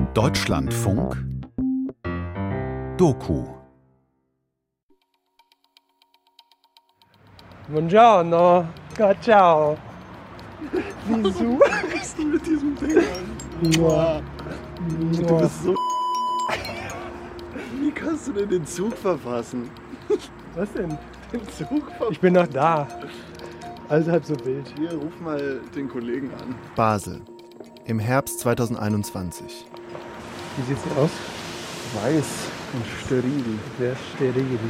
Deutschlandfunk Doku. Buongiorno, ciao. Wieso riechst du mit diesem Ding an? Mua. Du bist so... Wie kannst du denn den Zug verpassen? Was denn? Den Zug verpassen? Ich bin noch da. Also halb so wild. Hier, ruf mal den Kollegen an. Basel. Im Herbst 2021. Wie sieht's denn aus? Weiß und steril. Sehr steril.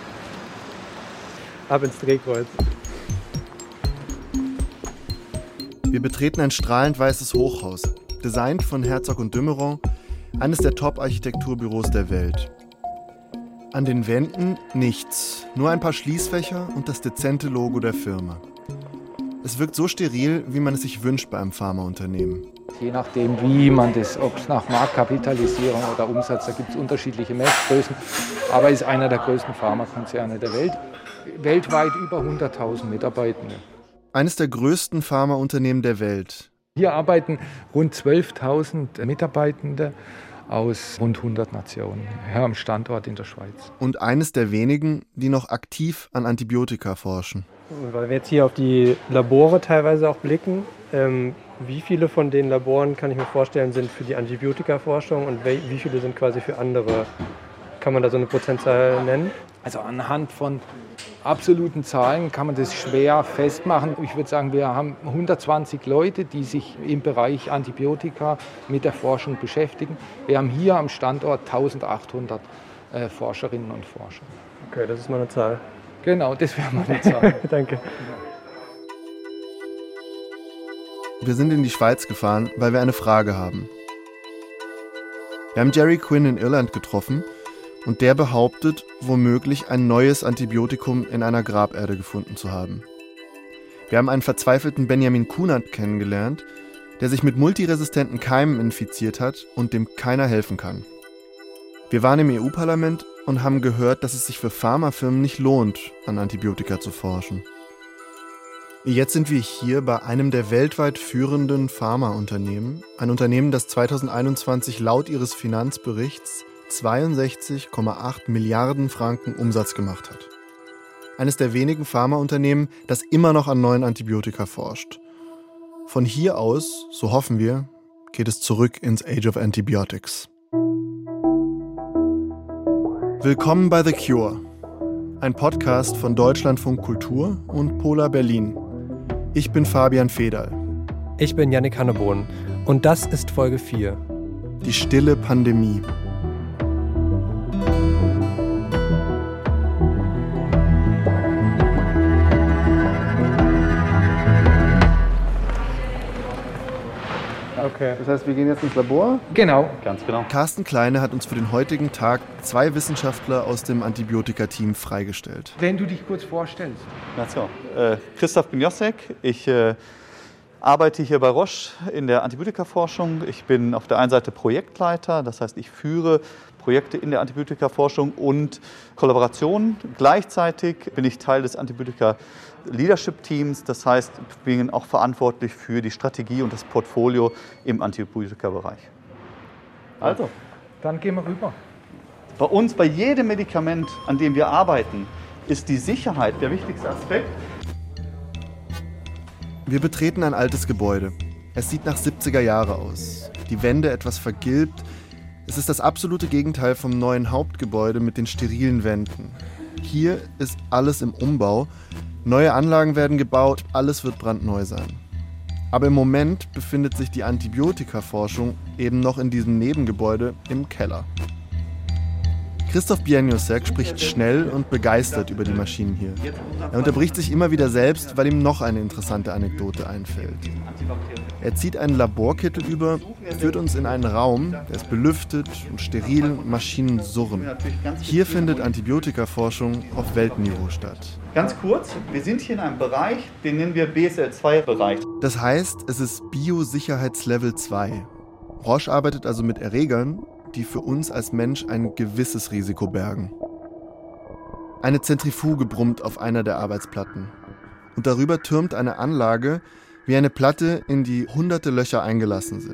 Ab ins Drehkreuz. Wir betreten ein strahlend weißes Hochhaus, designt von Herzog und de Meuron, eines der Top-Architekturbüros der Welt. An den Wänden nichts, nur ein paar Schließfächer und das dezente Logo der Firma. Es wirkt so steril, wie man es sich wünscht bei einem Pharmaunternehmen. Je nachdem, wie man das, ob es nach Marktkapitalisierung oder Umsatz, da gibt es unterschiedliche Messgrößen, aber ist einer der größten Pharmakonzerne der Welt. Weltweit über 100.000 Mitarbeitende. Eines der größten Pharmaunternehmen der Welt. Hier arbeiten rund 12.000 Mitarbeitende aus rund 100 Nationen, hier am Standort in der Schweiz. Und eines der wenigen, die noch aktiv an Antibiotika forschen. Weil wir jetzt hier auf die Labore teilweise auch blicken, wie viele von den Laboren, kann ich mir vorstellen, sind für die Antibiotikaforschung und wie viele sind quasi für andere? Kann man da so eine Prozentzahl nennen? Also anhand von absoluten Zahlen kann man das schwer festmachen. Ich würde sagen, wir haben 120 Leute, die sich im Bereich Antibiotika mit der Forschung beschäftigen. Wir haben hier am Standort 1800 Forscherinnen und Forscher. Okay, das ist mal eine Zahl. Genau, das wäre mal eine Zahl. Danke. Wir sind in die Schweiz gefahren, weil wir eine Frage haben. Wir haben Jerry Quinn in Irland getroffen und der behauptet, womöglich ein neues Antibiotikum in einer Graberde gefunden zu haben. Wir haben einen verzweifelten Benjamin Kunert kennengelernt, der sich mit multiresistenten Keimen infiziert hat und dem keiner helfen kann. Wir waren im EU-Parlament und haben gehört, dass es sich für Pharmafirmen nicht lohnt, an Antibiotika zu forschen. Jetzt sind wir hier bei einem der weltweit führenden Pharmaunternehmen, ein Unternehmen, das 2021 laut ihres Finanzberichts 62,8 Milliarden Franken Umsatz gemacht hat. Eines der wenigen Pharmaunternehmen, das immer noch an neuen Antibiotika forscht. Von hier aus, so hoffen wir, geht es zurück ins Age of Antibiotics. Willkommen bei The Cure, ein Podcast von Deutschlandfunk Kultur und Polar Berlin. Ich bin Fabian Federl. Ich bin Yannick Hannebohn und das ist Folge 4. Die stille Pandemie. Okay. Das heißt, wir gehen jetzt ins Labor? Genau. Ganz genau. Carsten Kleine hat uns für den heutigen Tag 2 Wissenschaftler aus dem Antibiotika-Team freigestellt. Wenn du dich kurz vorstellst. So. Christoph Biniosek. Ich arbeite hier bei Roche in der Antibiotikaforschung. Ich bin auf der einen Seite Projektleiter, das heißt, ich führe Projekte in der Antibiotikaforschung und Kollaboration. Gleichzeitig bin ich Teil des Antibiotika-Leadership-Teams, das heißt, ich bin auch verantwortlich für die Strategie und das Portfolio im Antibiotika-Bereich. Also, dann gehen wir rüber. Bei uns, bei jedem Medikament, an dem wir arbeiten, ist die Sicherheit der wichtigste Aspekt. Wir betreten ein altes Gebäude. Es sieht nach 70er Jahre aus. Die Wände etwas vergilbt. Es ist das absolute Gegenteil vom neuen Hauptgebäude mit den sterilen Wänden. Hier ist alles im Umbau. Neue Anlagen werden gebaut, alles wird brandneu sein. Aber im Moment befindet sich die Antibiotikaforschung eben noch in diesem Nebengebäude im Keller. Christoph Biniosek spricht schnell und begeistert über die Maschinen hier. Er unterbricht sich immer wieder selbst, weil ihm noch eine interessante Anekdote einfällt. Er zieht einen Laborkittel über, führt uns in einen Raum, der ist belüftet und steril und Maschinen surren. Hier findet Antibiotikaforschung auf Weltniveau statt. Ganz kurz, wir sind hier in einem Bereich, den nennen wir BSL-2-Bereich. Das heißt, es ist Biosicherheitslevel 2. Roche arbeitet also mit Erregern, die für uns als Mensch ein gewisses Risiko bergen. Eine Zentrifuge brummt auf einer der Arbeitsplatten. Und darüber türmt eine Anlage wie eine Platte, in die hunderte Löcher eingelassen sind.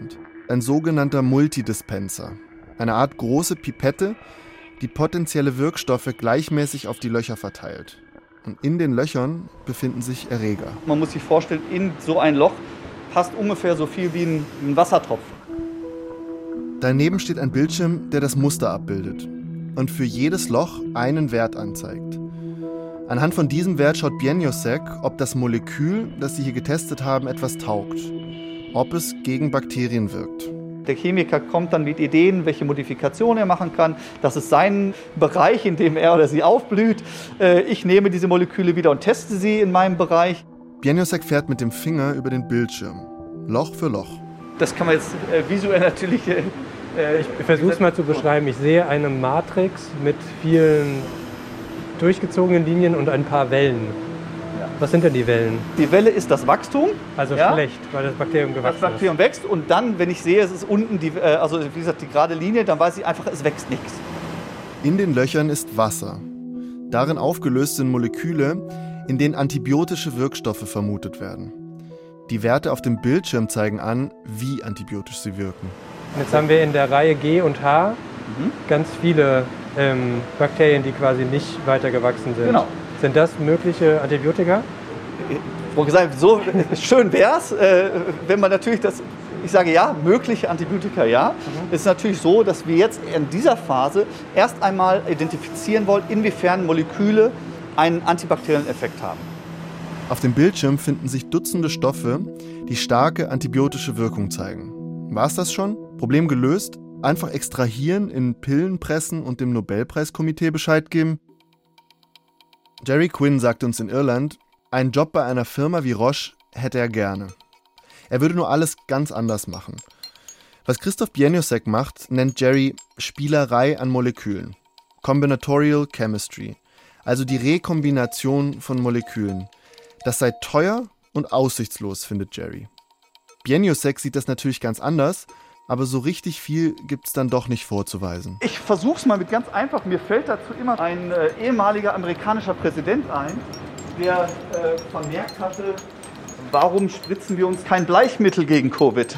ein sogenannter Multidispenser, eine Art große Pipette, die potenzielle Wirkstoffe gleichmäßig auf die Löcher verteilt. Und in den Löchern befinden sich Erreger. Man muss sich vorstellen, in so ein Loch passt ungefähr so viel wie ein Wassertropfen. Daneben steht ein Bildschirm, der das Muster abbildet und für jedes Loch einen Wert anzeigt. Anhand von diesem Wert schaut Bieniawski, ob das Molekül, das sie hier getestet haben, etwas taugt, ob es gegen Bakterien wirkt. Der Chemiker kommt dann mit Ideen, welche Modifikationen er machen kann. Das ist sein Bereich, in dem er oder sie aufblüht. Ich nehme diese Moleküle wieder und teste sie in meinem Bereich. Bieniawski fährt mit dem Finger über den Bildschirm, Loch für Loch. Das kann man jetzt visuell natürlich... Ich versuche es mal zu beschreiben. Ich sehe eine Matrix mit vielen durchgezogenen Linien und ein paar Wellen. Ja. Was sind denn die Wellen? Die Welle ist das Wachstum. Also ja, schlecht, weil das Bakterium gewachsen ist. Das Bakterium wächst und dann, wenn ich sehe, es ist unten, die gerade Linie, dann weiß ich einfach, es wächst nichts. In den Löchern ist Wasser. Darin aufgelöst sind Moleküle, in denen antibiotische Wirkstoffe vermutet werden. Die Werte auf dem Bildschirm zeigen an, wie antibiotisch sie wirken. Jetzt haben wir in der Reihe G und H ganz viele Bakterien, die quasi nicht weiter gewachsen sind. Genau. Sind das mögliche Antibiotika? So schön wäre es, wenn man natürlich das, ich sage ja, mögliche Antibiotika ja. Es ist natürlich so, dass wir jetzt in dieser Phase erst einmal identifizieren wollen, inwiefern Moleküle einen antibakteriellen Effekt haben. Auf dem Bildschirm finden sich Dutzende Stoffe, die starke antibiotische Wirkung zeigen. War es das schon? Problem gelöst? Einfach extrahieren, in Pillen pressen und dem Nobelpreiskomitee Bescheid geben? Jerry Quinn sagt uns in Irland, einen Job bei einer Firma wie Roche hätte er gerne. Er würde nur alles ganz anders machen. Was Christoph Bieniawski macht, nennt Jerry Spielerei an Molekülen. Combinatorial Chemistry, also die Rekombination von Molekülen. Das sei teuer und aussichtslos, findet Jerry. Bieniawski sieht das natürlich ganz anders, aber so richtig viel gibt es dann doch nicht vorzuweisen. Ich versuche es mal mit ganz einfach. Mir fällt dazu immer ein ehemaliger amerikanischer Präsident ein, der vermerkt hatte, warum spritzen wir uns kein Bleichmittel gegen Covid?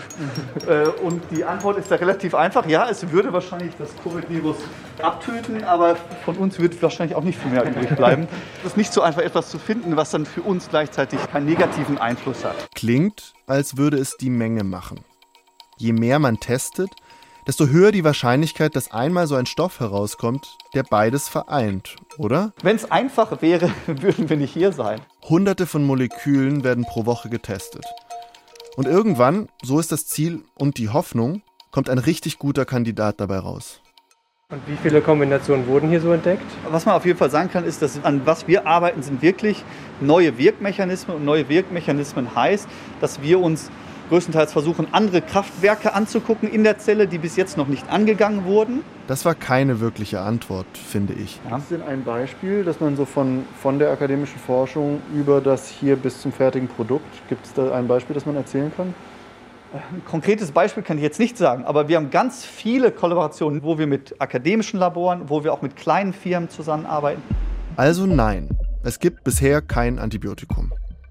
Und die Antwort ist da relativ einfach. Ja, es würde wahrscheinlich das Covid-Virus abtöten, aber von uns wird wahrscheinlich auch nicht viel mehr übrig bleiben. Es ist nicht so einfach, etwas zu finden, was dann für uns gleichzeitig keinen negativen Einfluss hat. Klingt, als würde es die Menge machen. Je mehr man testet, desto höher die Wahrscheinlichkeit, dass einmal so ein Stoff herauskommt, der beides vereint, oder? Wenn es einfach wäre, würden wir nicht hier sein. Hunderte von Molekülen werden pro Woche getestet. Und irgendwann, so ist das Ziel und die Hoffnung, kommt ein richtig guter Kandidat dabei raus. Und wie viele Kombinationen wurden hier so entdeckt? Was man auf jeden Fall sagen kann, ist, dass an was wir arbeiten, sind wirklich neue Wirkmechanismen. Und neue Wirkmechanismen heißt, dass wir uns größtenteils versuchen, andere Kraftwerke anzugucken in der Zelle, die bis jetzt noch nicht angegangen wurden. Das war keine wirkliche Antwort, finde ich. Ja. Ist denn ein Beispiel, dass man so von der akademischen Forschung über das hier bis zum fertigen Produkt, gibt es da ein Beispiel, das man erzählen kann? Ein konkretes Beispiel kann ich jetzt nicht sagen, aber wir haben ganz viele Kollaborationen, wo wir mit akademischen Laboren, wo wir auch mit kleinen Firmen zusammenarbeiten. Also nein, es gibt bisher kein Antibiotikum.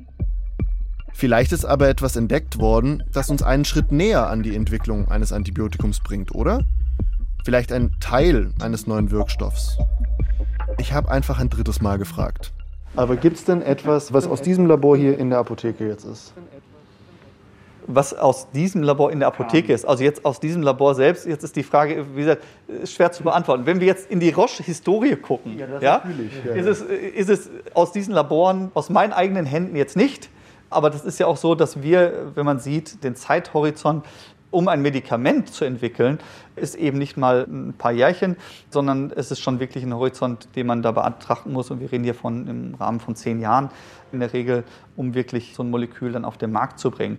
Vielleicht ist aber etwas entdeckt worden, das uns einen Schritt näher an die Entwicklung eines Antibiotikums bringt, oder? Vielleicht ein Teil eines neuen Wirkstoffs. Ich habe einfach ein drittes Mal gefragt. Aber gibt es denn etwas, was aus diesem Labor hier in der Apotheke jetzt ist? Was aus diesem Labor in der Apotheke ist, also jetzt aus diesem Labor selbst, jetzt ist die Frage, wie gesagt, schwer zu beantworten. Wenn wir jetzt in die Roche-Historie gucken, ist es aus diesen Laboren, aus meinen eigenen Händen jetzt nicht. Aber das ist ja auch so, dass wir, wenn man sieht, den Zeithorizont, um ein Medikament zu entwickeln, ist eben nicht mal ein paar Jährchen, sondern es ist schon wirklich ein Horizont, den man da betrachten muss. Und wir reden hier von im Rahmen von 10 Jahren in der Regel, um wirklich so ein Molekül dann auf den Markt zu bringen.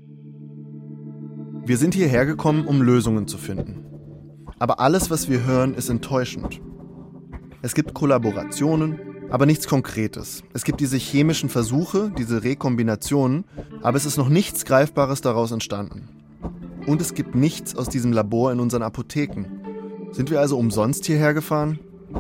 Wir sind hierher gekommen, um Lösungen zu finden. Aber alles, was wir hören, ist enttäuschend. Es gibt Kollaborationen, aber nichts Konkretes. Es gibt diese chemischen Versuche, diese Rekombinationen, aber es ist noch nichts Greifbares daraus entstanden. Und es gibt nichts aus diesem Labor in unseren Apotheken. Sind wir also umsonst hierher gefahren?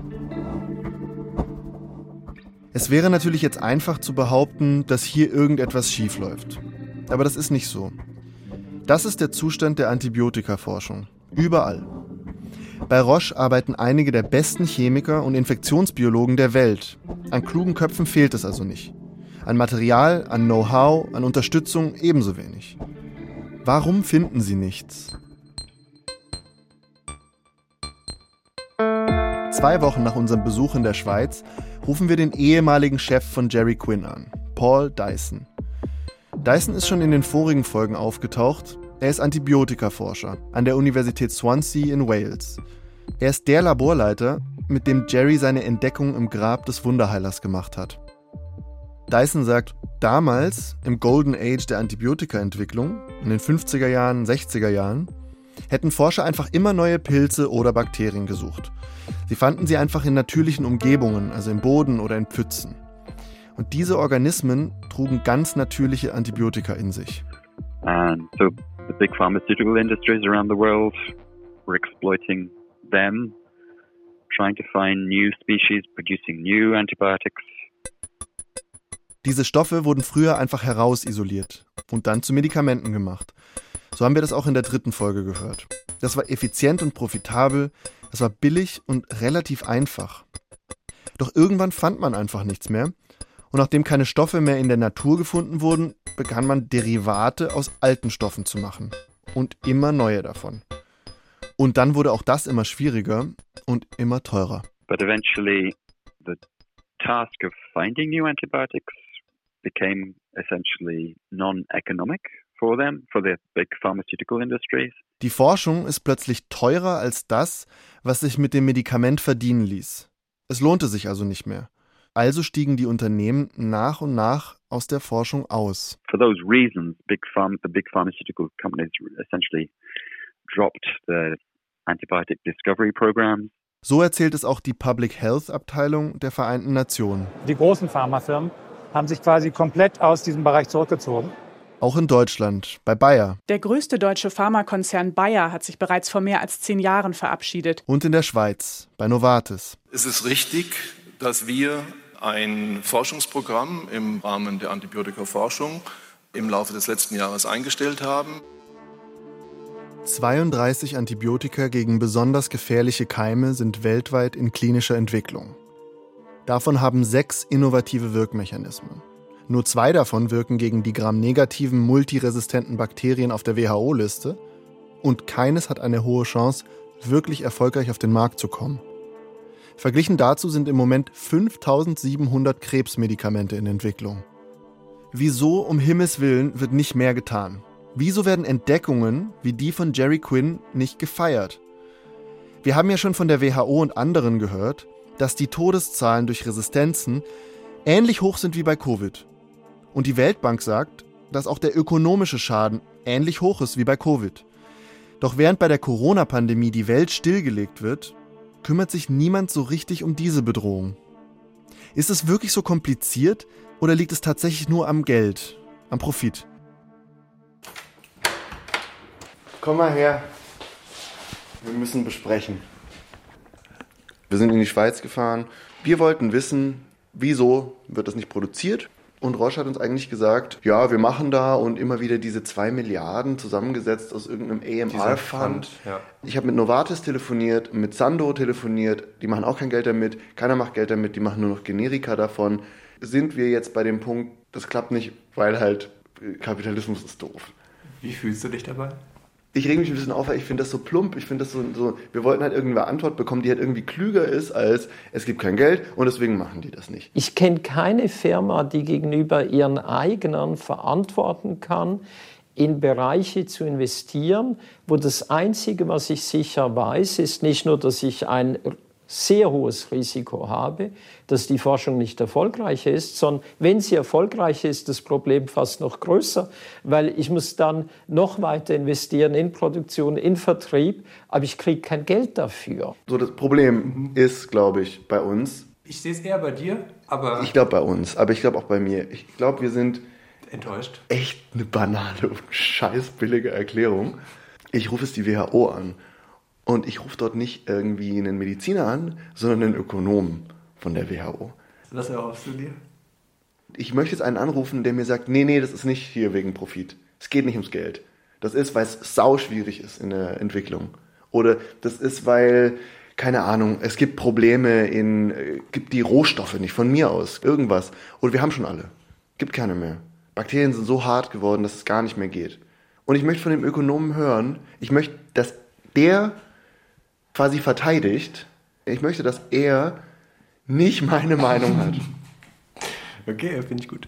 Es wäre natürlich jetzt einfach zu behaupten, dass hier irgendetwas schiefläuft. Aber das ist nicht so. Das ist der Zustand der Antibiotikaforschung. Überall. Bei Roche arbeiten einige der besten Chemiker und Infektionsbiologen der Welt. An klugen Köpfen fehlt es also nicht. An Material, an Know-how, an Unterstützung ebenso wenig. Warum finden sie nichts? 2 Wochen nach unserem Besuch in der Schweiz rufen wir den ehemaligen Chef von Jerry Quinn an, Paul Dyson. Dyson ist schon in den vorigen Folgen aufgetaucht. Er ist Antibiotikaforscher an der Universität Swansea in Wales. Er ist der Laborleiter, mit dem Jerry seine Entdeckung im Grab des Wunderheilers gemacht hat. Dyson sagt, damals, im Golden Age der Antibiotikaentwicklung, in den 50er Jahren, 60er Jahren, hätten Forscher einfach immer neue Pilze oder Bakterien gesucht. Sie fanden sie einfach in natürlichen Umgebungen, also im Boden oder in Pfützen. Und diese Organismen trugen ganz natürliche Antibiotika in sich. And so the big pharmaceutical industries around the world were exploiting them, trying to find new species, producing new antibiotics. Diese Stoffe wurden früher einfach herausisoliert und dann zu Medikamenten gemacht. So haben wir das auch in der 3. Folge gehört. Das war effizient und profitabel, das war billig und relativ einfach. Doch irgendwann fand man einfach nichts mehr. Und nachdem keine Stoffe mehr in der Natur gefunden wurden, begann man Derivate aus alten Stoffen zu machen. Und immer neue davon. Und dann wurde auch das immer schwieriger und immer teurer. But eventually the task of finding new antibiotics became essentially non-economic for them, for the big pharmaceutical industries. Die Forschung ist plötzlich teurer als das, was sich mit dem Medikament verdienen ließ. Es lohnte sich also nicht mehr. Also stiegen die Unternehmen nach und nach aus der Forschung aus. For those reasons, the big pharmaceutical companies essentially dropped the antibiotic discovery programs. So erzählt es auch die Public Health Abteilung der Vereinten Nationen. Die großen Pharmafirmen haben sich quasi komplett aus diesem Bereich zurückgezogen. Auch in Deutschland, bei Bayer. Der größte deutsche Pharmakonzern Bayer hat sich bereits vor mehr als 10 Jahren verabschiedet. Und in der Schweiz, bei Novartis. Es ist richtig, dass wir ein Forschungsprogramm im Rahmen der Antibiotikaforschung im Laufe des letzten Jahres eingestellt haben. 32 Antibiotika gegen besonders gefährliche Keime sind weltweit in klinischer Entwicklung. Davon haben 6 innovative Wirkmechanismen. Nur 2 davon wirken gegen die gramnegativen multiresistenten Bakterien auf der WHO-Liste und keines hat eine hohe Chance, wirklich erfolgreich auf den Markt zu kommen. Verglichen dazu sind im Moment 5.700 Krebsmedikamente in Entwicklung. Wieso um Himmels Willen wird nicht mehr getan? Wieso werden Entdeckungen wie die von Jerry Quinn nicht gefeiert? Wir haben ja schon von der WHO und anderen gehört, dass die Todeszahlen durch Resistenzen ähnlich hoch sind wie bei Covid. Und die Weltbank sagt, dass auch der ökonomische Schaden ähnlich hoch ist wie bei Covid. Doch während bei der Corona-Pandemie die Welt stillgelegt wird, kümmert sich niemand so richtig um diese Bedrohung. Ist es wirklich so kompliziert oder liegt es tatsächlich nur am Geld, am Profit? Komm mal her. Wir müssen besprechen. Wir sind in die Schweiz gefahren. Wir wollten wissen, wieso wird das nicht produziert? Und Roche hat uns eigentlich gesagt, ja, wir machen da und immer wieder diese 2 Milliarden zusammengesetzt aus irgendeinem AMR-Fund. Ja. Ich habe mit Novartis telefoniert, mit Sandoz telefoniert, die machen auch kein Geld damit, keiner macht Geld damit, die machen nur noch Generika davon. Sind wir jetzt bei dem Punkt, das klappt nicht, weil halt Kapitalismus ist doof. Wie fühlst du dich dabei? Ich rege mich ein bisschen auf, weil ich finde das so plump. Ich finde das so, wir wollten halt irgendeine Antwort bekommen, die halt irgendwie klüger ist als, es gibt kein Geld und deswegen machen die das nicht. Ich kenne keine Firma, die gegenüber ihren Eignern verantworten kann, in Bereiche zu investieren, wo das Einzige, was ich sicher weiß, ist nicht nur, dass ich ein sehr hohes Risiko habe, dass die Forschung nicht erfolgreich ist, sondern wenn sie erfolgreich ist, das Problem fast noch größer, weil ich muss dann noch weiter investieren in Produktion, in Vertrieb, aber ich kriege kein Geld dafür. So, das Problem ist, glaube ich, bei uns. Ich sehe es eher bei dir, aber... Ich glaube bei uns, aber ich glaube auch bei mir. Ich glaube, wir sind... Enttäuscht. Echt eine banale und scheiß billige Erklärung. Ich rufe es die WHO an. Und ich rufe dort nicht irgendwie einen Mediziner an, sondern einen Ökonomen von der WHO. Was erhoffst du dir? Ich möchte jetzt einen anrufen, der mir sagt, nee, das ist nicht hier wegen Profit. Es geht nicht ums Geld. Das ist, weil es sauschwierig ist in der Entwicklung. Oder das ist, weil, keine Ahnung, es gibt Probleme gibt die Rohstoffe nicht, von mir aus, irgendwas. Oder wir haben schon alle. Gibt keine mehr. Bakterien sind so hart geworden, dass es gar nicht mehr geht. Und ich möchte von dem Ökonomen hören, ich möchte, dass der quasi verteidigt, ich möchte, dass er nicht meine Meinung hat. Okay, finde ich gut.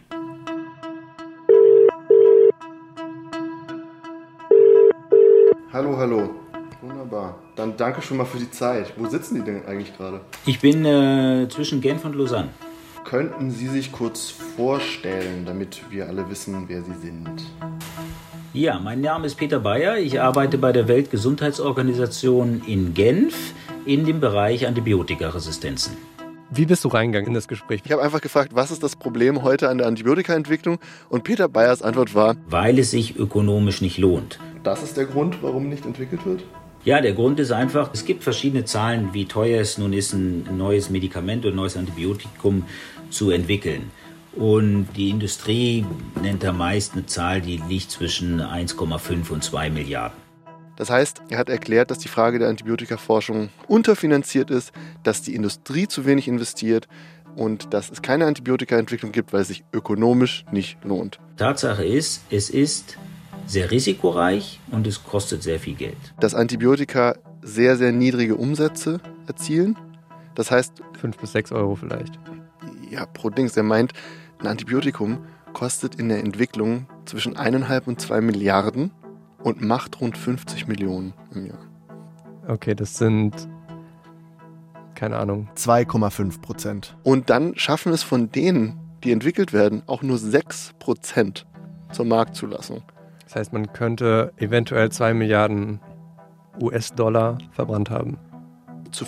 Hallo. Wunderbar. Dann danke schon mal für die Zeit. Wo sitzen die denn eigentlich gerade? Ich bin zwischen Genf und Lausanne. Könnten Sie sich kurz vorstellen, damit wir alle wissen, wer Sie sind? Ja, mein Name ist Peter Bayer. Ich arbeite bei der Weltgesundheitsorganisation in Genf in dem Bereich Antibiotikaresistenzen. Wie bist du reingegangen in das Gespräch? Ich habe einfach gefragt, was ist das Problem heute an der Antibiotikaentwicklung? Und Peter Bayers Antwort war: Weil es sich ökonomisch nicht lohnt. Das ist der Grund, warum nicht entwickelt wird? Ja, der Grund ist einfach, es gibt verschiedene Zahlen, wie teuer es nun ist, ein neues Medikament oder ein neues Antibiotikum zu entwickeln. Und die Industrie nennt da meist eine Zahl, die liegt zwischen 1,5 und 2 Milliarden. Das heißt, er hat erklärt, dass die Frage der Antibiotikaforschung unterfinanziert ist, dass die Industrie zu wenig investiert und dass es keine Antibiotikaentwicklung gibt, weil es sich ökonomisch nicht lohnt. Tatsache ist, es ist sehr risikoreich und es kostet sehr viel Geld. Dass Antibiotika sehr, sehr niedrige Umsätze erzielen. Das heißt 5 bis 6 Euro vielleicht. Ja, pro Dings. Er meint, ein Antibiotikum kostet in der Entwicklung zwischen 1,5 und 2 Milliarden und macht rund 50 Millionen im Jahr. Okay, das sind, keine Ahnung, 2,5%. Und dann schaffen es von denen, die entwickelt werden, auch nur 6% zur Marktzulassung. Das heißt, man könnte eventuell 2 Milliarden US-Dollar verbrannt haben. Zu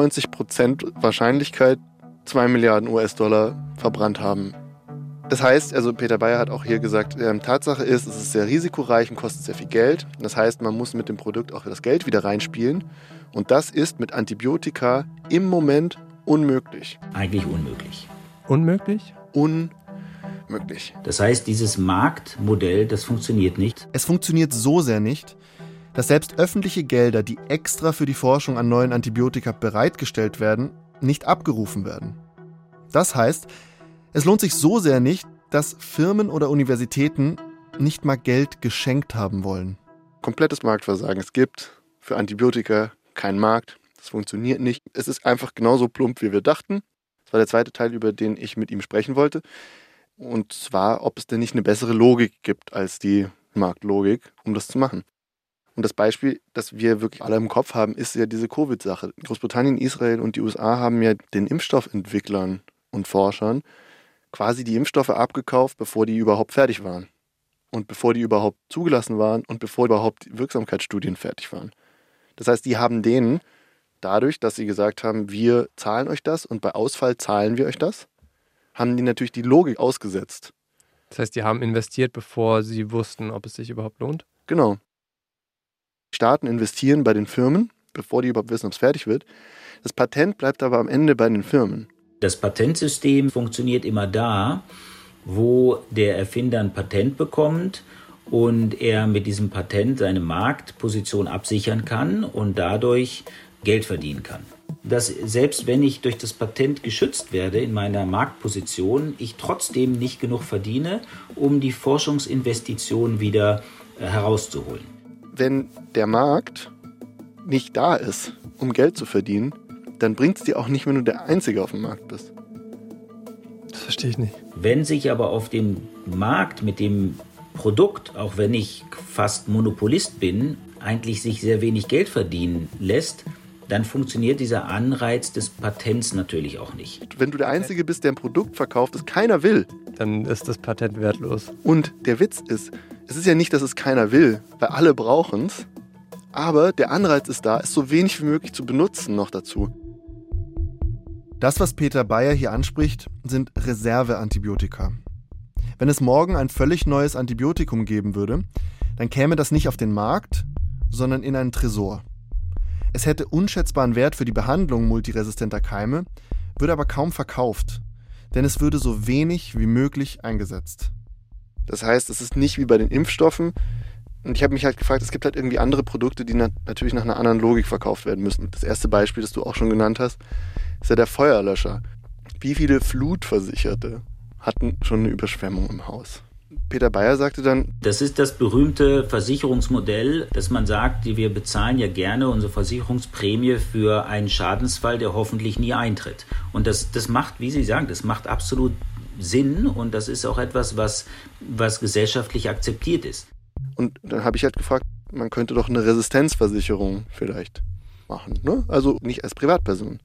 94% Wahrscheinlichkeit 2 Milliarden US-Dollar verbrannt haben. Das heißt, also Peter Bayer hat auch hier gesagt, Tatsache ist, es ist sehr risikoreich und kostet sehr viel Geld. Das heißt, man muss mit dem Produkt auch das Geld wieder reinspielen. Und das ist mit Antibiotika im Moment unmöglich. Eigentlich unmöglich. Unmöglich? Unmöglich. Das heißt, dieses Marktmodell, das funktioniert nicht. Es funktioniert so sehr nicht, dass selbst öffentliche Gelder, die extra für die Forschung an neuen Antibiotika bereitgestellt werden, nicht abgerufen werden. Das heißt, es lohnt sich so sehr nicht, dass Firmen oder Universitäten nicht mal Geld geschenkt haben wollen. Komplettes Marktversagen. Es gibt für Antibiotika keinen Markt. Das funktioniert nicht. Es ist einfach genauso plump, wie wir dachten. Das war der zweite Teil, über den ich mit ihm sprechen wollte. Und zwar, ob es denn nicht eine bessere Logik gibt als die Marktlogik, um das zu machen. Und das Beispiel, das wir wirklich alle im Kopf haben, ist ja diese Covid-Sache. Großbritannien, Israel und die USA haben ja den Impfstoffentwicklern und Forschern quasi die Impfstoffe abgekauft, bevor die überhaupt fertig waren. Und bevor die überhaupt zugelassen waren und bevor überhaupt die Wirksamkeitsstudien fertig waren. Das heißt, die haben denen dadurch, dass sie gesagt haben, wir zahlen euch das und bei Ausfall zahlen wir euch das, haben die natürlich die Logik ausgesetzt. Das heißt, die haben investiert, bevor sie wussten, ob es sich überhaupt lohnt? Genau. Staaten investieren bei den Firmen, bevor die überhaupt wissen, ob es fertig wird. Das Patent bleibt aber am Ende bei den Firmen. Das Patentsystem funktioniert immer da, wo der Erfinder ein Patent bekommt und er mit diesem Patent seine Marktposition absichern kann und dadurch Geld verdienen kann. Dass selbst wenn ich durch das Patent geschützt werde in meiner Marktposition, ich trotzdem nicht genug verdiene, um die Forschungsinvestitionen wieder herauszuholen. Wenn der Markt nicht da ist, um Geld zu verdienen, dann bringt es dir auch nicht, wenn du der Einzige auf dem Markt bist. Das verstehe ich nicht. Wenn sich aber auf dem Markt mit dem Produkt, auch wenn ich fast Monopolist bin, eigentlich sich sehr wenig Geld verdienen lässt, dann funktioniert dieser Anreiz des Patents natürlich auch nicht. Wenn du der Einzige bist, der ein Produkt verkauft, das keiner will, dann ist das Patent wertlos. Und der Witz ist, es ist ja nicht, dass es keiner will, weil alle brauchen es, aber der Anreiz ist da, es so wenig wie möglich zu benutzen noch dazu. Das, was Peter Bayer hier anspricht, sind Reserveantibiotika. Wenn es morgen ein völlig neues Antibiotikum geben würde, dann käme das nicht auf den Markt, sondern in einen Tresor. Es hätte unschätzbaren Wert für die Behandlung multiresistenter Keime, würde aber kaum verkauft, denn es würde so wenig wie möglich eingesetzt. Das heißt, es ist nicht wie bei den Impfstoffen, Und ich habe mich halt gefragt, es gibt halt irgendwie andere Produkte, die natürlich nach einer anderen Logik verkauft werden müssen. Das erste Beispiel, das du auch schon genannt hast, ist ja der Feuerlöscher. Wie viele Flutversicherte hatten schon eine Überschwemmung im Haus? Peter Bayer sagte dann, das ist das berühmte Versicherungsmodell, dass man sagt, wir bezahlen ja gerne unsere Versicherungsprämie für einen Schadensfall, der hoffentlich nie eintritt. Und das macht, wie Sie sagen, das macht absolut Sinn und das ist auch etwas, was gesellschaftlich akzeptiert ist. Und dann habe ich halt gefragt, man könnte doch eine Resistenzversicherung vielleicht machen, ne? Also nicht als Privatperson,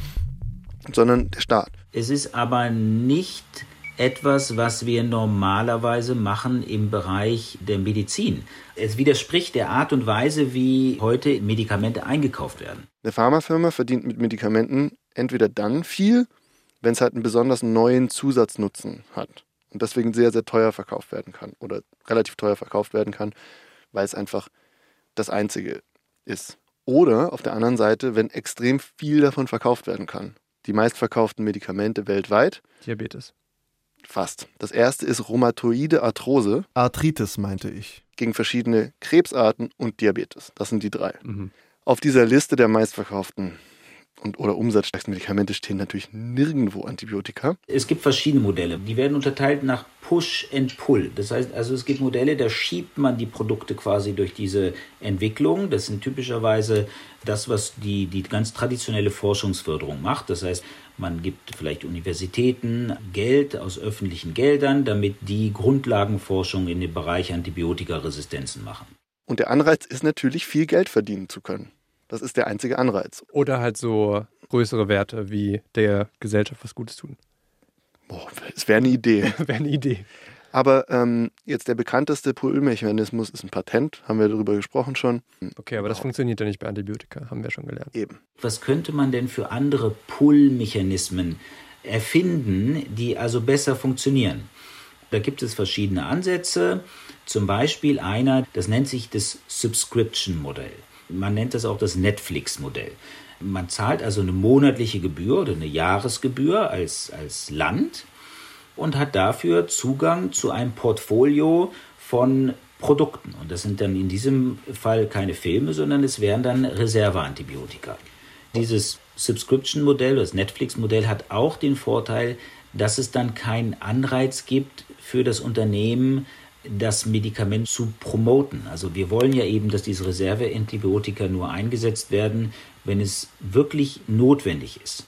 sondern der Staat. Es ist aber nicht etwas, was wir normalerweise machen im Bereich der Medizin. Es widerspricht der Art und Weise, wie heute Medikamente eingekauft werden. Eine Pharmafirma verdient mit Medikamenten entweder dann viel, wenn es halt einen besonders neuen Zusatznutzen hat und deswegen sehr, sehr teuer verkauft werden kann oder relativ teuer verkauft werden kann, weil es einfach das Einzige ist. Oder auf der anderen Seite, wenn extrem viel davon verkauft werden kann. Die meistverkauften Medikamente weltweit. Diabetes. Fast. Das erste ist rheumatoide Arthrose. Arthritis, meinte ich. Gegen verschiedene Krebsarten und Diabetes. Das sind die 3. Mhm. Auf dieser Liste der meistverkauften oder umsatzstärksten Medikamente stehen natürlich nirgendwo Antibiotika. Es gibt verschiedene Modelle. Die werden unterteilt nach Push and Pull. Das heißt, also es gibt Modelle, da schiebt man die Produkte quasi durch diese Entwicklung. Das sind typischerweise das, was die ganz traditionelle Forschungsförderung macht. Das heißt, man gibt vielleicht Universitäten Geld aus öffentlichen Geldern, damit die Grundlagenforschung in dem Bereich Antibiotikaresistenzen machen. Und der Anreiz ist natürlich, viel Geld verdienen zu können. Das ist der einzige Anreiz. Oder halt so größere Werte wie der Gesellschaft was Gutes tun. Boah, es wäre eine Idee. Wäre eine Idee. Aber jetzt der bekannteste Pull-Mechanismus ist ein Patent, haben wir darüber gesprochen schon. Okay, aber das funktioniert ja nicht bei Antibiotika, haben wir schon gelernt. Eben. Was könnte man denn für andere Pull-Mechanismen erfinden, die also besser funktionieren? Da gibt es verschiedene Ansätze, zum Beispiel einer, das nennt sich das Subscription-Modell. Man nennt das auch das Netflix-Modell. Man zahlt also eine monatliche Gebühr oder eine Jahresgebühr als Land und hat dafür Zugang zu einem Portfolio von Produkten. Und das sind dann in diesem Fall keine Filme, sondern es wären dann Reserveantibiotika. Dieses Subscription-Modell, das Netflix-Modell, hat auch den Vorteil, dass es dann keinen Anreiz gibt für das Unternehmen, das Medikament zu promoten. Also wir wollen ja eben, dass diese Reserveantibiotika nur eingesetzt werden, wenn es wirklich notwendig ist.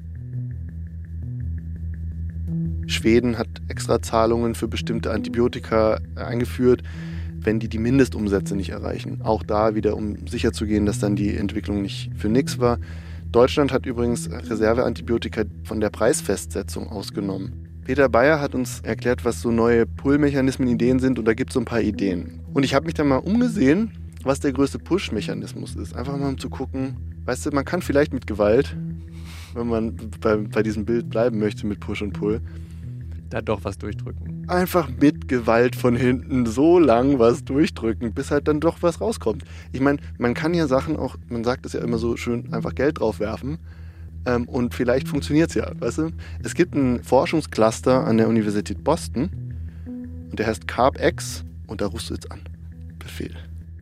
Schweden hat extra Zahlungen für bestimmte Antibiotika eingeführt, wenn die Mindestumsätze nicht erreichen. Auch da wieder, um sicherzugehen, dass dann die Entwicklung nicht für nichts war. Deutschland hat übrigens Reserveantibiotika von der Preisfestsetzung ausgenommen. Peter Bayer hat uns erklärt, was so neue Pull-Mechanismen, Ideen sind, und da gibt es so ein paar Ideen. Und ich habe mich dann mal umgesehen, was der größte Push-Mechanismus ist. Einfach mal um zu gucken, weißt du, man kann vielleicht mit Gewalt, wenn man bei diesem Bild bleiben möchte mit Push und Pull, da doch was durchdrücken. Einfach mit Gewalt von hinten so lang was durchdrücken, bis halt dann doch was rauskommt. Ich meine, man kann ja Sachen auch, man sagt es ja immer so schön, einfach Geld drauf werfen. Und vielleicht funktioniert es ja, weißt du? Es gibt einen Forschungscluster an der Universität Boston und der heißt CARB-X und da rufst du jetzt an. Befehl.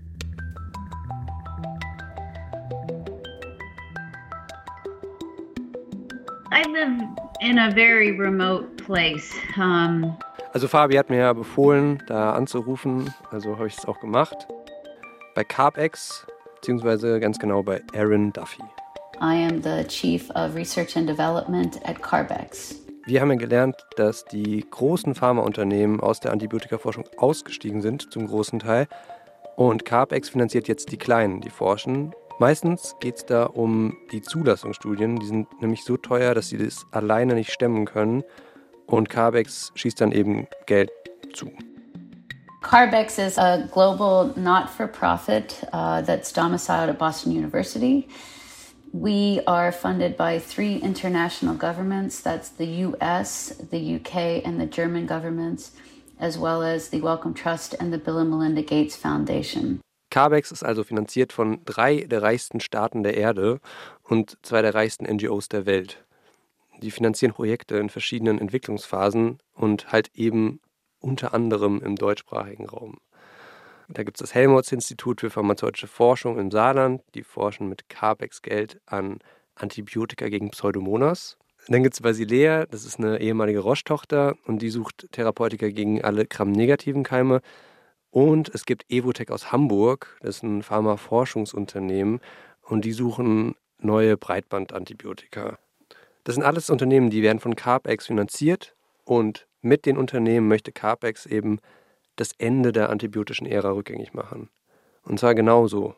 I live in a very remote place. Also Fabi hat mir ja befohlen, da anzurufen, also habe ich es auch gemacht. Bei CARB-X, beziehungsweise ganz genau bei Aaron Duffy. I am the Chief of Research and Development at CARB-X. Wir haben ja gelernt, dass die großen Pharmaunternehmen aus der Antibiotikaforschung ausgestiegen sind, zum großen Teil. Und CARB-X finanziert jetzt die Kleinen, die forschen. Meistens geht es da um die Zulassungsstudien. Die sind nämlich so teuer, dass sie das alleine nicht stemmen können. Und CARB-X schießt dann eben Geld zu. CARB-X is a global not-for-profit that's domiciled at Boston University. We are funded by 3 international governments. That's the US, the UK, and the German governments, as well as the Wellcome Trust and the Bill and Melinda Gates Foundation. CARB-X ist also finanziert von 3 der reichsten Staaten der Erde und 2 der reichsten NGOs der Welt. Die finanzieren Projekte in verschiedenen Entwicklungsphasen und halt eben unter anderem im deutschsprachigen Raum. Da gibt es das Helmholtz-Institut für pharmazeutische Forschung im Saarland. Die forschen mit CARB-X-Geld an Antibiotika gegen Pseudomonas. Dann gibt es Basilea, das ist eine ehemalige Roche-Tochter und die sucht Therapeutika gegen alle Gram-negativen Keime. Und es gibt Evotec aus Hamburg, das ist ein Pharmaforschungsunternehmen und die suchen neue Breitbandantibiotika. Das sind alles Unternehmen, die werden von CARB-X finanziert und mit den Unternehmen möchte CARB-X eben das Ende der antibiotischen Ära rückgängig machen. Und zwar genauso.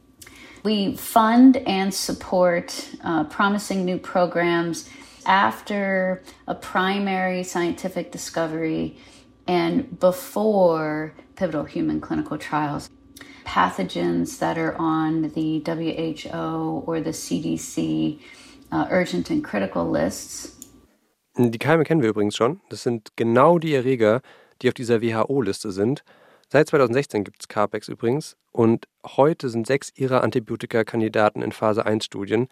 We fund and support promising new programs after a primary scientific discovery and before pivotal human clinical trials. Pathogens that are on the WHO or the CDC urgent and critical lists. Die Keime kennen wir übrigens schon. Das sind genau die Erreger, die auf dieser WHO-Liste sind. Seit 2016 gibt es CARB-X übrigens und heute sind 6 ihrer Antibiotika-Kandidaten in Phase 1-Studien.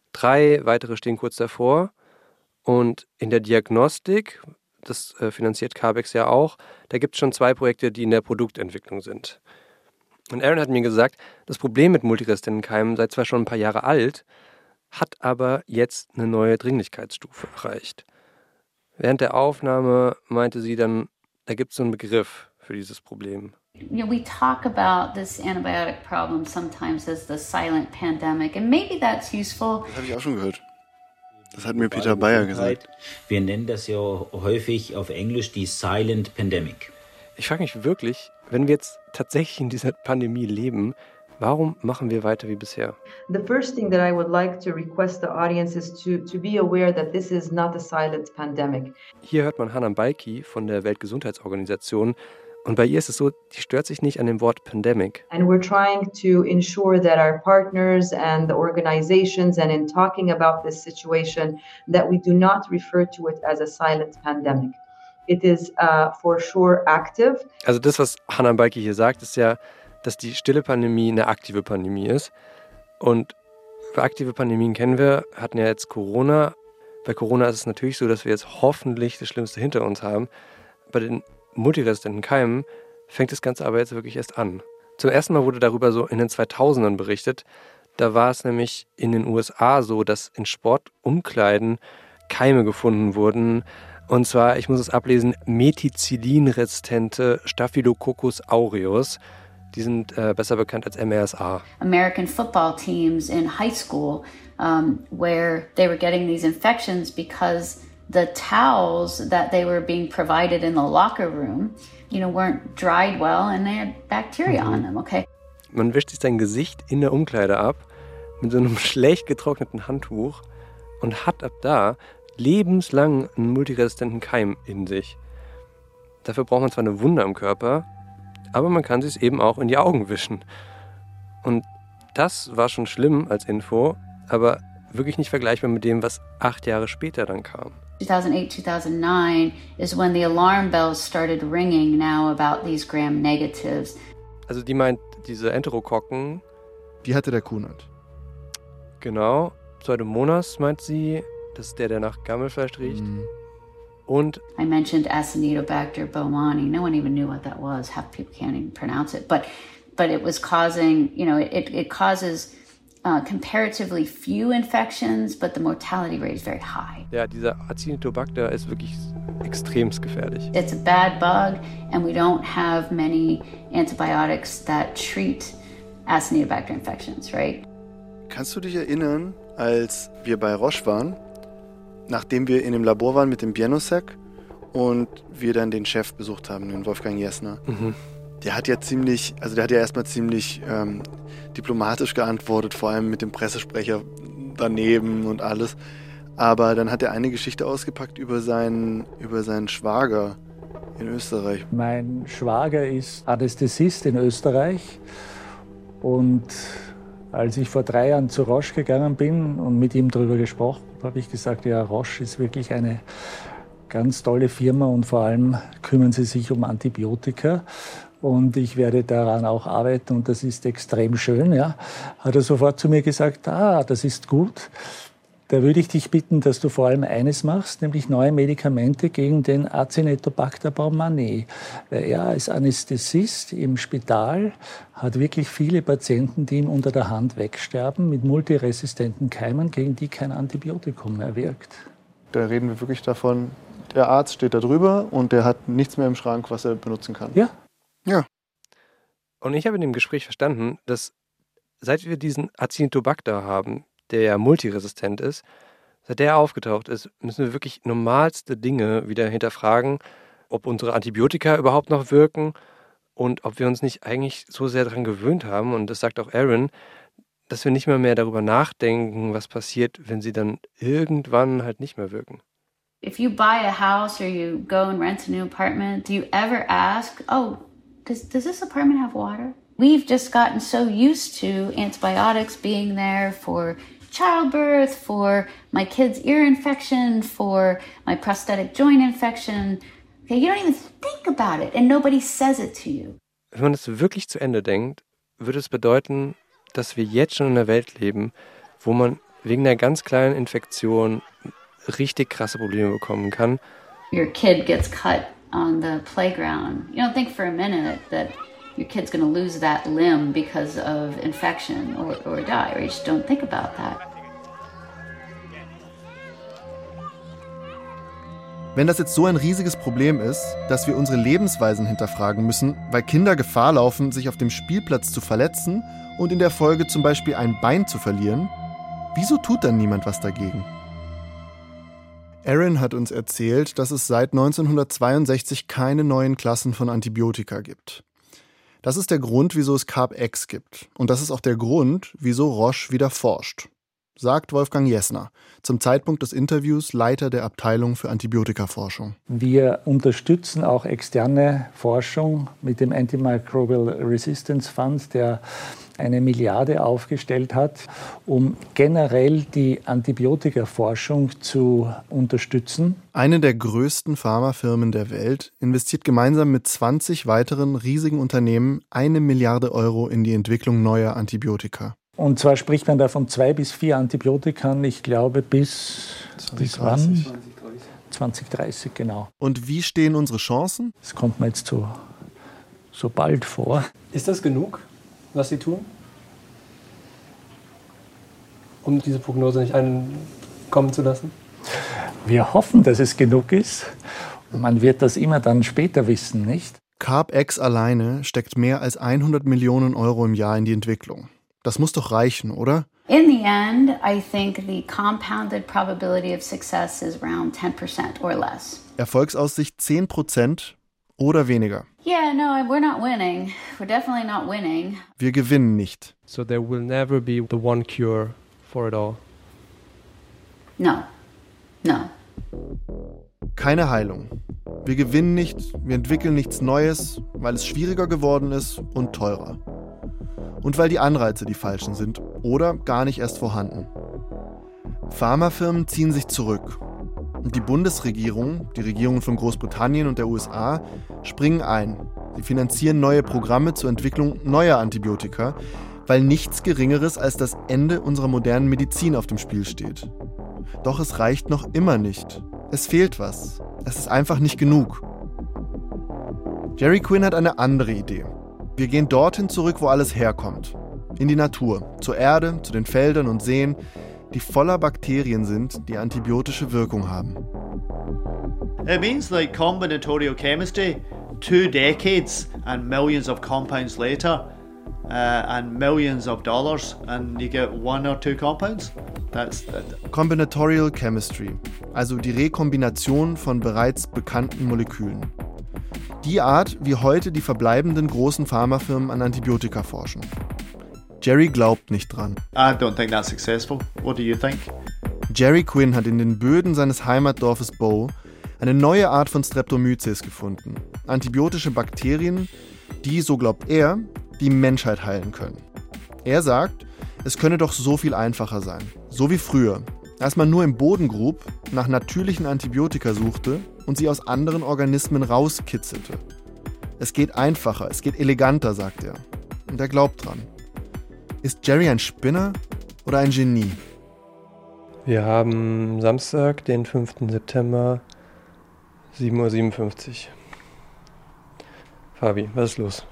3 weitere stehen kurz davor und in der Diagnostik, das finanziert CARB-X ja auch, da gibt es schon 2 Projekte, die in der Produktentwicklung sind. Und Aaron hat mir gesagt, das Problem mit multiresistenten Keimen sei zwar schon ein paar Jahre alt, hat aber jetzt eine neue Dringlichkeitsstufe erreicht. Während der Aufnahme meinte sie dann, da gibt es so einen Begriff für dieses Problem. You know, we talk about this antibiotic problem sometimes as the silent pandemic, and maybe that's useful. Das habe ich auch schon gehört. Das hat mir Peter Bayer gesagt. Wir nennen das ja häufig auf Englisch die Silent Pandemic. Ich frage mich wirklich, wenn wir jetzt tatsächlich in dieser Pandemie leben, warum machen wir weiter wie bisher? The first thing that I would like to request the audience is to be aware that this is not a silent pandemic. Hier hört man Hanan Balki von der Weltgesundheitsorganisation und bei ihr ist es so, die stört sich nicht an dem Wort Pandemic. And we're trying to ensure that our partners and the organizations and in talking about this situation that we do not refer to it as a silent pandemic. It is for sure active. Also das, was Hanan Balki hier sagt, ist ja, dass die stille Pandemie eine aktive Pandemie ist. Und für aktive Pandemien kennen wir, hatten ja jetzt Corona. Bei Corona ist es natürlich so, dass wir jetzt hoffentlich das Schlimmste hinter uns haben. Bei den multiresistenten Keimen fängt das Ganze aber jetzt wirklich erst an. Zum ersten Mal wurde darüber so in den 2000ern berichtet. Da war es nämlich in den USA so, dass in Sportumkleiden Keime gefunden wurden. Und zwar, ich muss es ablesen, Methicillin-resistente Staphylococcus aureus. Die sind besser bekannt als MRSA. American football teams in high school where they were getting these infections because the towels that they were being provided in the locker room, you know, weren't dried well and they had bacteria on them, okay? Man wischt sich sein Gesicht in der Umkleide ab mit so einem schlecht getrockneten Handtuch und hat ab da lebenslang einen multiresistenten Keim in sich. Dafür braucht man zwar eine Wunde am Körper, aber man kann sich eben auch in die Augen wischen. Und das war schon schlimm als Info, aber wirklich nicht vergleichbar mit dem, was 8 Jahre später dann kam. 2008, 2009 is when the alarm bells started ringing now about these gram-negatives. Also die meint diese Enterokokken. Die hatte der Kunert. Genau. Pseudomonas meint sie. Das ist der nach Gammelfleisch riecht. Und I mentioned Acinetobacter baumannii. No one even knew what that was. Half people can't even pronounce it. But it was causing, you know, it causes comparatively few infections, but the mortality rate is very high. Ja, dieser Acinetobacter ist wirklich extremst gefährlich. It's a bad bug, and we don't have many antibiotics that treat Acinetobacter infections, right? Kannst du dich erinnern, als wir bei Roche waren, nachdem wir in dem Labor waren mit dem Bienocek und wir dann den Chef besucht haben, den Wolfgang Jessner? Der hat ja erstmal ziemlich diplomatisch geantwortet, vor allem mit dem Pressesprecher daneben und alles. Aber dann hat er eine Geschichte ausgepackt über seinen Schwager in Österreich. Mein Schwager ist Anästhesist in Österreich und als ich vor 3 Jahren zu Roche gegangen bin und mit ihm darüber gesprochen, habe ich gesagt, ja, Roche ist wirklich eine ganz tolle Firma und vor allem kümmern sie sich um Antibiotika. Und ich werde daran auch arbeiten und das ist extrem schön. Ja. Hat er sofort zu mir gesagt, das ist gut. Da würde ich dich bitten, dass du vor allem eines machst, nämlich neue Medikamente gegen den Acinetobacter baumannii. Er als Anästhesist im Spital hat wirklich viele Patienten, die ihm unter der Hand wegsterben mit multiresistenten Keimen, gegen die kein Antibiotikum mehr wirkt. Da reden wir wirklich davon, der Arzt steht da drüber und der hat nichts mehr im Schrank, was er benutzen kann. Ja. Ja. Und ich habe in dem Gespräch verstanden, dass seit wir diesen Acinetobacter haben, der ja multiresistent ist, seit der aufgetaucht ist, müssen wir wirklich normalste Dinge wieder hinterfragen, ob unsere Antibiotika überhaupt noch wirken und ob wir uns nicht eigentlich so sehr daran gewöhnt haben, und das sagt auch Aaron, dass wir nicht mehr darüber nachdenken, was passiert, wenn sie dann irgendwann halt nicht mehr wirken. If you buy a house or you go and rent a new apartment, do you ever ask, oh, does this apartment have water? We've just gotten so used to antibiotics being there for childbirth, for my kid's ear infection, for my prosthetic joint infection. Okay, you don't even think about it and nobody says it to you. Wenn man das wirklich zu Ende denkt, würde es bedeuten, dass wir jetzt schon in einer Welt leben, wo man wegen einer ganz kleinen Infektion richtig krasse Probleme bekommen kann. Your kid gets cut on the playground. You don't think for a minute that your kid's going to lose that limb because of infection or die, or you just don't think about that. Wenn das jetzt so ein riesiges Problem ist, dass wir unsere Lebensweisen hinterfragen müssen, weil Kinder Gefahr laufen, sich auf dem Spielplatz zu verletzen und in der Folge zum Beispiel ein Bein zu verlieren, wieso tut dann niemand was dagegen? Aaron hat uns erzählt, dass es seit 1962 keine neuen Klassen von Antibiotika gibt. Das ist der Grund, wieso es Carb-X gibt. Und das ist auch der Grund, wieso Roche wieder forscht, sagt Wolfgang Jessner, zum Zeitpunkt des Interviews Leiter der Abteilung für Antibiotikaforschung. Wir unterstützen auch externe Forschung mit dem Antimicrobial Resistance Fund, der 1 Milliarde aufgestellt hat, um generell die Antibiotikaforschung zu unterstützen. Eine der größten Pharmafirmen der Welt investiert gemeinsam mit 20 weiteren riesigen Unternehmen 1 Milliarde Euro in die Entwicklung neuer Antibiotika. Und zwar spricht man da von 2 bis 4 Antibiotika, ich glaube bis 2030. 2030, genau. Und wie stehen unsere Chancen? Das kommt mir jetzt so bald vor. Ist das genug, was Sie tun? Um diese Prognose nicht einkommen zu lassen? Wir hoffen, dass es genug ist. Man wird das immer dann später wissen, nicht? Carb-X alleine steckt mehr als 100 Millionen Euro im Jahr in die Entwicklung. Das muss doch reichen, oder? In the end, I think the compounded probability of success is around 10% or less. Erfolgsaussicht 10% oder weniger. Yeah, no, we're not winning. We're definitely not winning. Wir gewinnen nicht. So there will never be the one cure for it all. No. Keine Heilung. Wir gewinnen nicht, wir entwickeln nichts Neues, weil es schwieriger geworden ist und teurer. Und weil die Anreize die falschen sind oder gar nicht erst vorhanden. Pharmafirmen ziehen sich zurück. Und die Bundesregierung, die Regierungen von Großbritannien und der USA, springen ein. Sie finanzieren neue Programme zur Entwicklung neuer Antibiotika, weil nichts Geringeres als das Ende unserer modernen Medizin auf dem Spiel steht. Doch es reicht noch immer nicht. Es fehlt was. Es ist einfach nicht genug. Jerry Quinn hat eine andere Idee. Wir gehen dorthin zurück, wo alles herkommt. In die Natur, zur Erde, zu den Feldern und Seen, die voller Bakterien sind, die antibiotische Wirkung haben. It means like combinatorial chemistry, 2 decades and millions of compounds later, and millions of dollars, and you get 1 or 2 compounds. Combinatorial Chemistry, also die Rekombination von bereits bekannten Molekülen. Die Art, wie heute die verbleibenden großen Pharmafirmen an Antibiotika forschen. Jerry glaubt nicht dran. I don't think that's successful. What do you think? Jerry Quinn hat in den Böden seines Heimatdorfes Bow eine neue Art von Streptomyces gefunden. Antibiotische Bakterien, die, so glaubt er, die Menschheit heilen können. Er sagt, es könne doch so viel einfacher sein. So wie früher, als man nur im Boden grub, nach natürlichen Antibiotika suchte und sie aus anderen Organismen rauskitzelte. Es geht einfacher, es geht eleganter, sagt er. Und er glaubt dran. Ist Jerry ein Spinner oder ein Genie? Wir haben Samstag, den 5. September, 7:57 Uhr. Fabi, was ist los?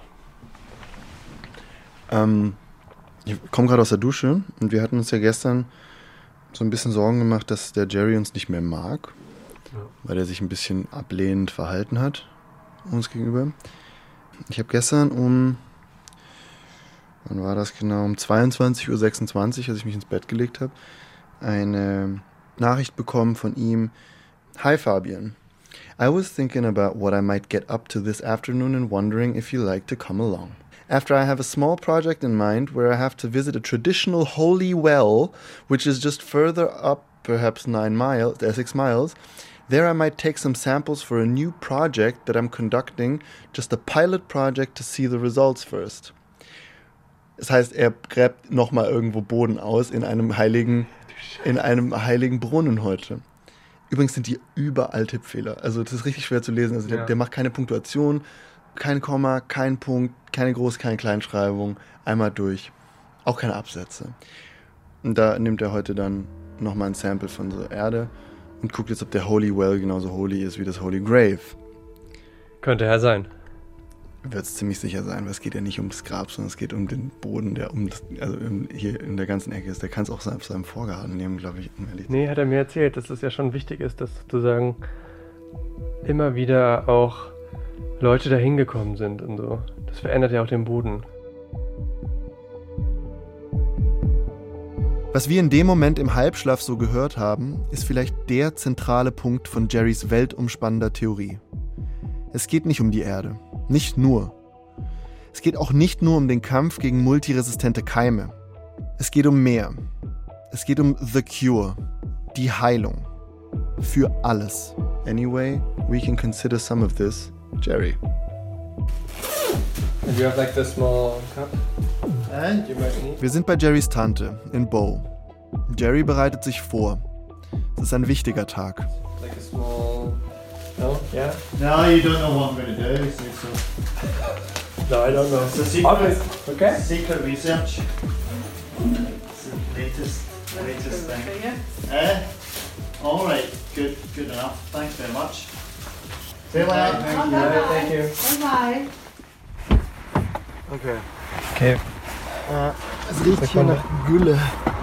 Ich komme gerade aus der Dusche und wir hatten uns ja gestern so ein bisschen Sorgen gemacht, dass der Jerry uns nicht mehr mag, weil er sich ein bisschen ablehnend verhalten hat uns gegenüber. Ich habe gestern wann war das genau? Um 22:26 Uhr, als ich mich ins Bett gelegt habe, eine Nachricht bekommen von ihm. Hi Fabian, I was thinking about what I might get up to this afternoon and wondering if you'd like to come along. After I have a small project in mind where I have to visit a traditional holy well, which is just further up, perhaps 6 miles, there I might take some samples for a new project that I'm conducting, just a pilot project to see the results first. Das heißt, er gräbt nochmal irgendwo Boden aus in einem heiligen Brunnen heute. Übrigens sind die überall Tippfehler. Also das ist richtig schwer zu lesen. Also der macht keine Punktuation, kein Komma, kein Punkt, keine Groß-, keine Kleinschreibung. Einmal durch. Auch keine Absätze. Und da nimmt er heute dann nochmal ein Sample von der Erde und guckt jetzt, ob der Holy Well genauso holy ist wie das Holy Grave. Könnte er sein. Wird es ziemlich sicher sein, weil es geht ja nicht ums Grab, sondern es geht um den Boden, der hier in der ganzen Ecke ist. Der kann es auch auf seinem Vorgarten nehmen, glaube ich. Nee, hat er mir erzählt, dass es ja schon wichtig ist, dass sozusagen immer wieder auch Leute da hingekommen sind und so. Das verändert ja auch den Boden. Was wir in dem Moment im Halbschlaf so gehört haben, ist vielleicht der zentrale Punkt von Jerrys weltumspannender Theorie. Es geht nicht um die Erde. Nicht nur. Es geht auch nicht nur um den Kampf gegen multiresistente Keime. Es geht um mehr. Es geht um The Cure. Die Heilung. Für alles. Anyway, we can consider some of this, Jerry. And you have like the small cup? Wir sind bei Jerrys Tante in Bow. Jerry bereitet sich vor. Es ist ein wichtiger Tag. Like a small... No? Yeah? No, you don't know what I'm going to do, so... No, I don't know. It's a secret, okay. Secret research. It's the latest thing. Alright, good enough. Thanks very much. See you later. Thank you. Bye-bye. Okay. Es riecht hier nach Gülle.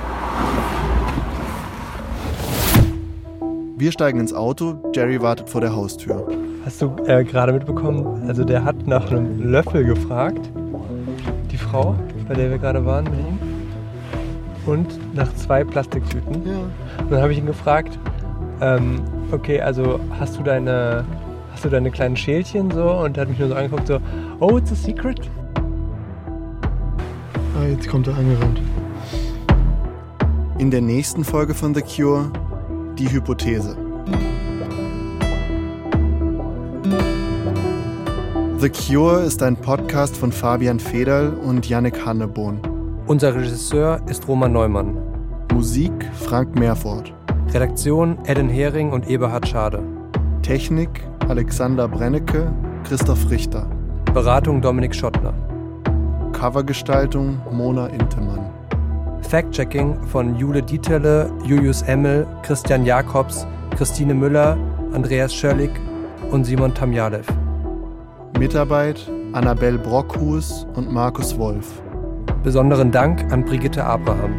Wir steigen ins Auto, Jerry wartet vor der Haustür. Hast du gerade mitbekommen, also der hat nach einem Löffel gefragt, die Frau, bei der wir gerade waren mit ihm, und nach 2 Plastiktüten. Ja. Und dann habe ich ihn gefragt, okay, also hast du deine kleinen Schälchen so? Und er hat mich nur so angeguckt, so, oh, it's a secret? Ah, jetzt kommt er angerannt. In der nächsten Folge von The Cure, die Hypothese. The Cure ist ein Podcast von Fabian Federl und Yannick Hannebohn. Unser Regisseur ist Roman Neumann. Musik Frank Meerfort. Redaktion Eden Hering und Eberhard Schade. Technik Alexander Brennecke, Christoph Richter. Beratung Dominik Schottner. Covergestaltung Mona Intemann. Fact-Checking von Jule Dieterle, Julius Emmel, Christian Jakobs, Christine Müller, Andreas Schörlig und Simon Tamjalev. Mitarbeit Annabelle Brockhus und Markus Wolf. Besonderen Dank an Brigitte Abraham.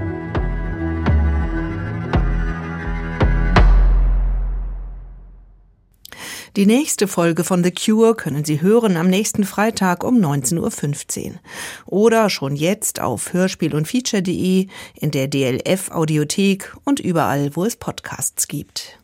Die nächste Folge von The Cure können Sie hören am nächsten Freitag um 19:15 Uhr. Oder schon jetzt auf hörspiel- und feature.de, in der DLF Audiothek und überall, wo es Podcasts gibt.